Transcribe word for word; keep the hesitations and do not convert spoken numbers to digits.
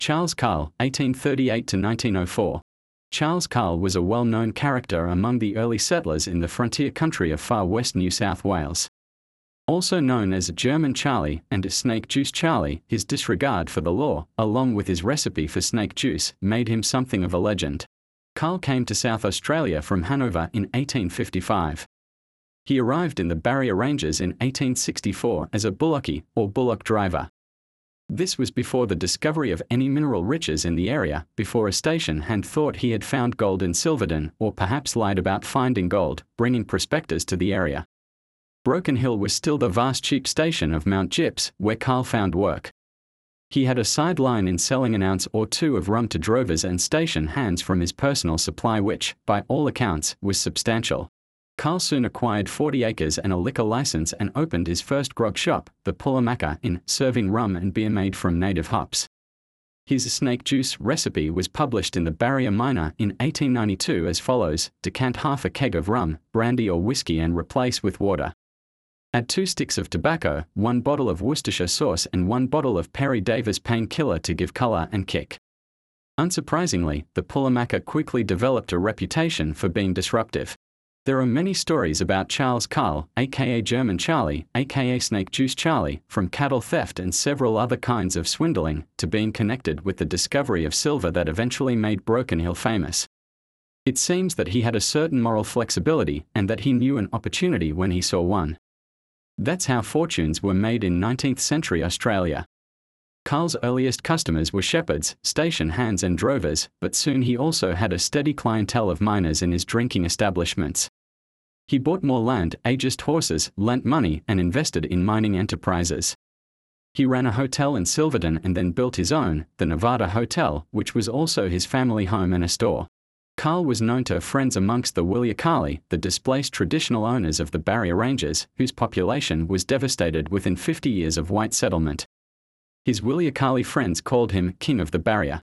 Charles Carl, eighteen thirty-eight to nineteen oh four. Charles Carl was a well-known character among the early settlers in the frontier country of far west New South Wales. Also known as German Charlie and Snake Juice Charlie, his disregard for the law, along with his recipe for snake juice, made him something of a legend. Carl came to South Australia from Hanover in eighteen fifty-five. He arrived in the Barrier Ranges in eighteen sixty-four as a bullocky, or bullock driver. This was before the discovery of any mineral riches in the area, before a station hand thought he had found gold in Silverton, or perhaps lied about finding gold, bringing prospectors to the area. Broken Hill was still the vast sheep station of Mount Gipps, where Carl found work. He had a sideline in selling an ounce or two of rum to drovers and station hands from his personal supply which, by all accounts, was substantial. Carl soon acquired forty acres and a liquor license and opened his first grog shop, the Pullamacca Inn, serving rum and beer made from native hops. His snake juice recipe was published in the Barrier Miner in eighteen ninety-two as follows: decant half a keg of rum, brandy or whiskey and replace with water. Add two sticks of tobacco, one bottle of Worcestershire sauce and one bottle of Perry Davis painkiller to give colour and kick. Unsurprisingly, the Pullamacca quickly developed a reputation for being disruptive. There are many stories about Charles Carl, aka German Charlie, aka Snake Juice Charlie, from cattle theft and several other kinds of swindling, to being connected with the discovery of silver that eventually made Broken Hill famous. It seems that he had a certain moral flexibility and that he knew an opportunity when he saw one. That's how fortunes were made in nineteenth century Australia. Carl's earliest customers were shepherds, station hands and drovers, but soon he also had a steady clientele of miners in his drinking establishments. He bought more land, ageist horses, lent money and invested in mining enterprises. He ran a hotel in Silverton and then built his own, the Nevada Hotel, which was also his family home and a store. Carl was known to have friends amongst the Wilyakalli, the displaced traditional owners of the Barrier Ranges, whose population was devastated within fifty years of white settlement. His Wilyakalli friends called him King of the Barrier.